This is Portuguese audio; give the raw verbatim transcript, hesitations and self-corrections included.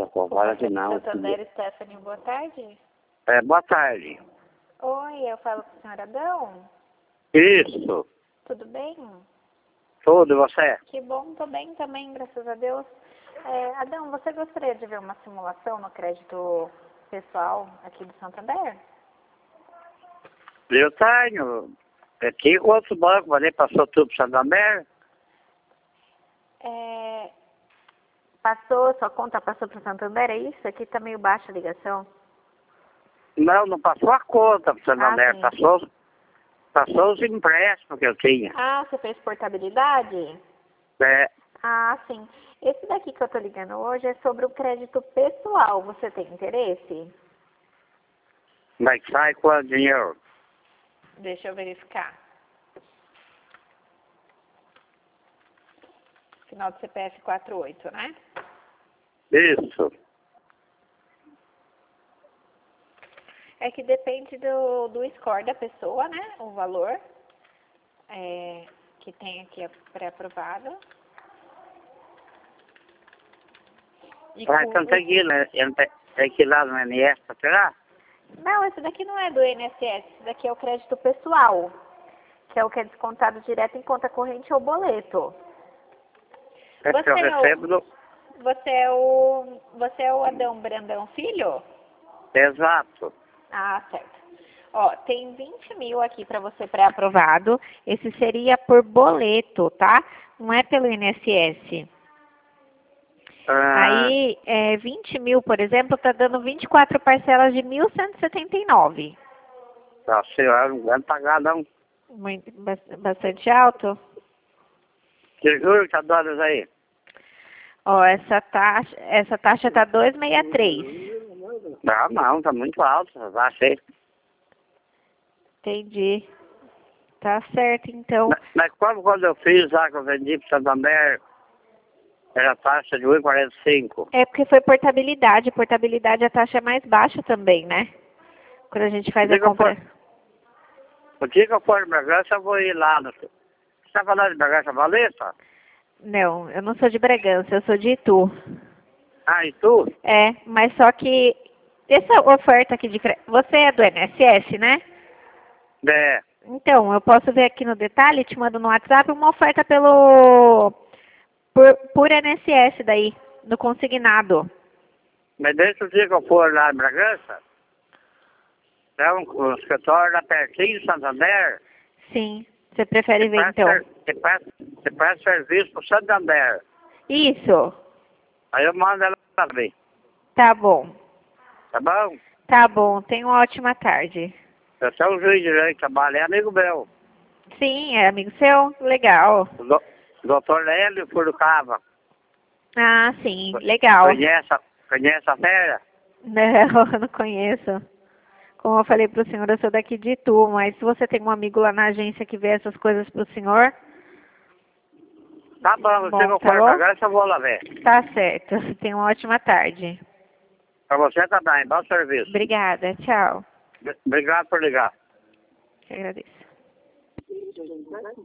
Agora que não. Santander, Stephanie, boa tarde. É, boa tarde. Oi, eu falo com o senhor Adão. Isso. Tudo bem? Tudo, e você? Que bom, tô bem também, graças a Deus. É, Adão, você gostaria de ver uma simulação no crédito pessoal aqui do Santander? Eu tenho. Aqui com outro banco, mas nem passou tudo para Santander. É, passou, sua conta passou para o Santander, é isso? Aqui tá meio baixa a ligação. Não, não passou a conta para Santander, Ah, sim. passou, passou os empréstimos que eu tinha. Ah, você fez portabilidade? É, Ah, sim. Esse daqui que eu tô ligando hoje é sobre o crédito pessoal. Você tem interesse? mas sai quanto dinheiro? Deixa eu verificar. Final do C P F quarenta e oito, né? Isso. É que depende do, do score da pessoa, né? O valor é, que tem aqui pré-aprovado. E Mas com então tem o- que ir, né? Eu não tem, tem que ir lá no N S para tirar? Não, esse daqui não é do I N S S. Esse daqui é o crédito pessoal, que é o que é descontado direto em conta corrente ou boleto. É que eu Você é o, recebo do... você é o, você é o Adão Brandão Filho? Exato. Ah, certo. Ó, tem vinte mil aqui para você pré-aprovado. Esse seria por boleto, tá? Não é pelo I N S S. Ah, Aí, é, vinte mil, por exemplo, tá dando vinte e quatro parcelas de mil cento e setenta e nove. a senhora não aguenta pagar, não. Muito, bas- bastante alto. Que juro que tá dólares aí? Ó, essa taxa, essa taxa tá dois vírgula sessenta e três. Não, não, tá muito alto, essa taxa aí. Entendi. Tá certo, então. Mas, mas como quando eu fiz lá que eu vendi para Santander, era taxa de um vírgula quarenta e cinco. É porque foi portabilidade. Portabilidade a taxa é mais baixa também, né? Quando a gente O faz a dia que eu for, compra. o dia que eu for em Bragança, eu vou ir lá. No, você está falando de Bragança Valeta? Não, eu não sou de Bragança, eu sou de Itu. Ah, e tu? É, mas só que essa oferta aqui de crédito, você é do I N S S, né? É, Então, eu posso ver aqui no detalhe, te mando no WhatsApp uma oferta pelo por, por I N S S daí, no consignado. mas desde o dia que eu for lá em Bragança, é um, um escritório lá pertinho de Santander, Sim, você prefere você ver presta, então? ser- você presta, você presta serviço para Santander. Isso, Aí eu mando ela pra ver, tá bom. tá bom? Tá bom, tenha uma ótima tarde. Eu sou um juiz de direito, trabalho, é amigo meu. Sim, é amigo seu? Legal. O do- doutor Lélio Furucava. Ah, sim, legal. Conhece, a- conhece a fera? Não, eu não conheço. Como eu falei pro senhor, eu sou daqui de Itu, mas se você tem um amigo lá na agência que vê essas coisas pro senhor, Tá bom, se bom, eu tá for bom? pra eu vou lá ver. Tá certo. Tenha uma ótima tarde. Pra você também, bom serviço. Obrigada, tchau. Obrigado por ligar. Eu agradeço.